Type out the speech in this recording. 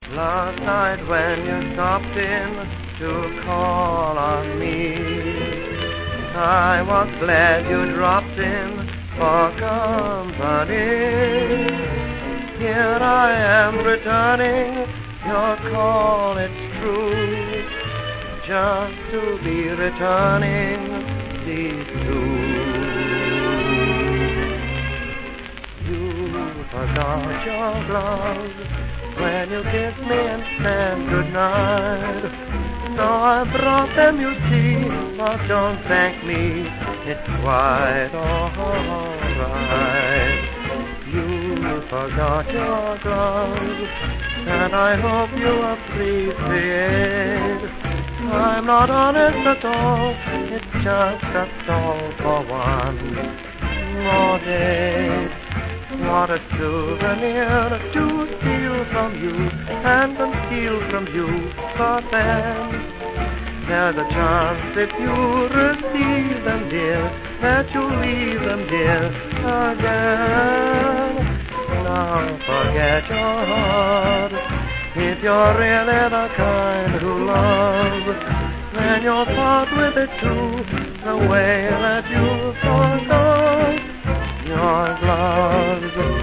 Last night when you stopped in to call on me, I was glad you dropped in for company. Here I am returning your call, it's true, just to be returning these two. You forgot your gloves when you kissed me and said goodnight. So I brought them, you see, but don't thank me, it's quite alright. You forgot your gloves, and I hope you appreciate. I'm not honest at all, it's just a stall for one more day. What a souvenir to steal from you and conceal from you, but then there's a chance if you receive them, dear, that you'll leave them, dear, again. Now forget your heart, if you're really the kind who loves, then you'll part with it too, the way that you forgot your gloves.